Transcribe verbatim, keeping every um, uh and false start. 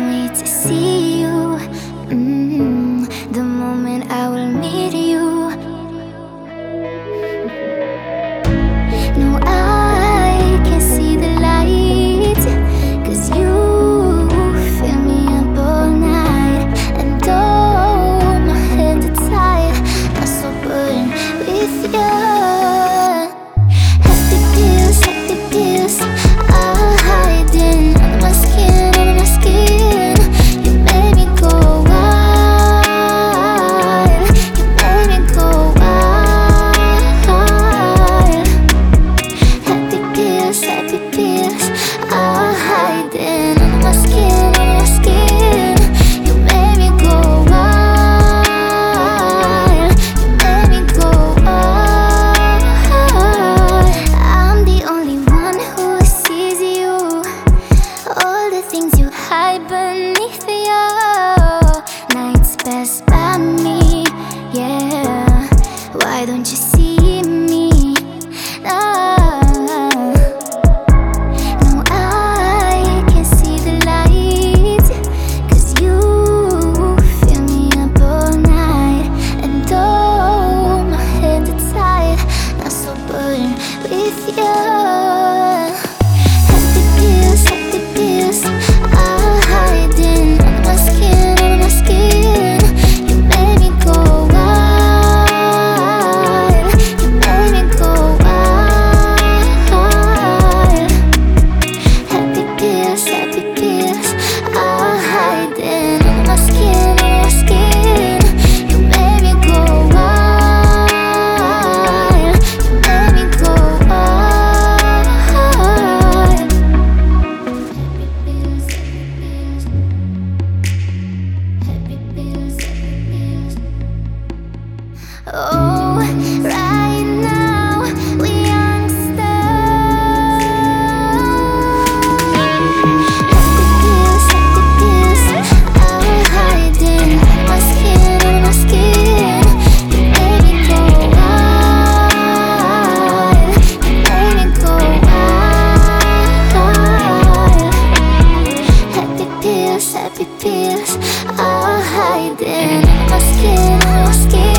wait to see you. mm, The moment I will meet you. No, I can see the light, 'cause you fill me up all night. And though my hands are tied, I'm so burdened with you. Happy pills, happy pills are hiding under my skin, under my skin. You made me go wild, you made me go wild. Happy pills, happy pills are hiding under my skin, under my skin. You made me go wild, you made me go wild. I'm the only one who sees you, all the things you hide beneath your nights pass by me. Yeah, why don't you see me? No, no, I can see the light, 'cause you fill me up all night. And though my hands are tied, I'm so burdened with you. Happy pills, happy pills are hiding under my skin, under my skin. You made me go wild, you made me go wild. Happy pills, happy pills are hiding under my skin, under my skin. You made me go wild, you made me go wild. Happy pills, happy pills, happy pills, happy pills. Oh, right now we youngsters. Happy pills, happy pills are hiding under my skin, under my skin. You made me go wild, you made me go wild. Happy pills, happy pills are hiding under my skin, under my skin.